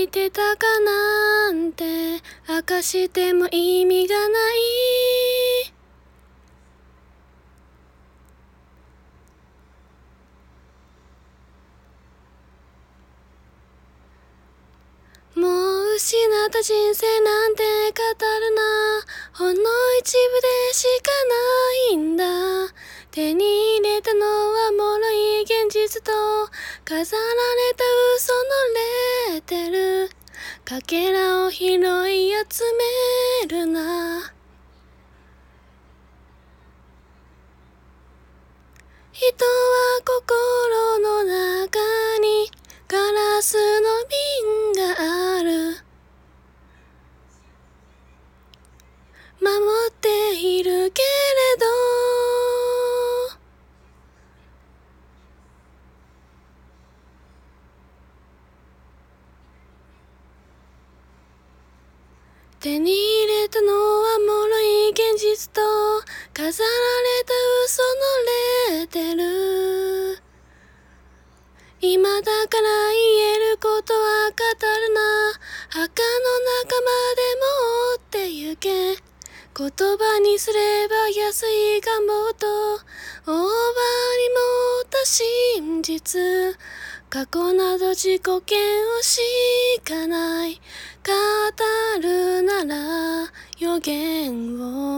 いてたかなんて明かしても意味がない。もう失った人生なんて語るな。ほんの一部でしかないんだ。手に入れたのは脆い現実と飾られた嘘のレーテル。かけらを拾い集めるな。人は心の中にガラスの瓶がある。守っているけれど手に入れたのは脆い現実と飾られた嘘のレーテル。今だから言えることは語るな。墓の中まで持って行け。言葉にすれば安い願望と大場に持った真実。過去など自己嫌悪しかない。語るなら予言を